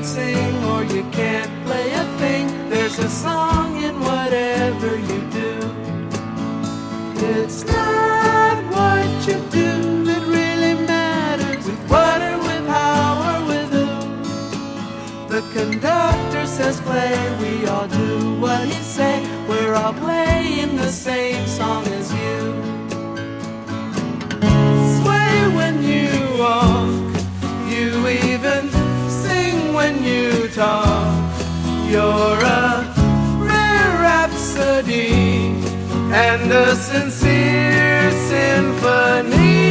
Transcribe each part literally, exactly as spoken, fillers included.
can't sing or you can't play a thing. There's a song in whatever you do. It's not what you do that really matters, with what or with how or with who. The conductor says play, we all do what he say. We're all playing the same song as you. Sway when you walk, you even sing when you talk. You're a rare rhapsody and a sincere symphony.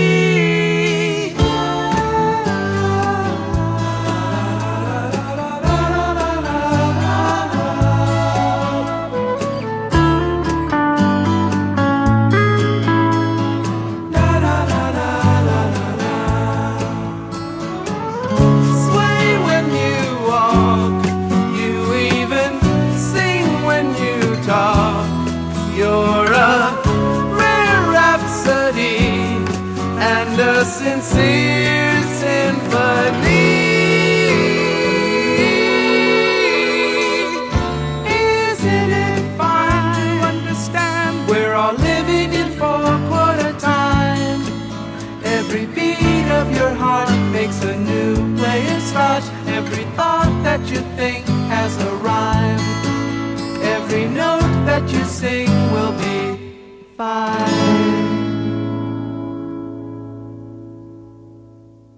You're a rare rhapsody and a sincere symphony. Isn't it fine to understand we're all living in four-quarter time? Every beat of your heart makes a new player start. Every thought that you think has a rhyme. Every note that you sing will be fine.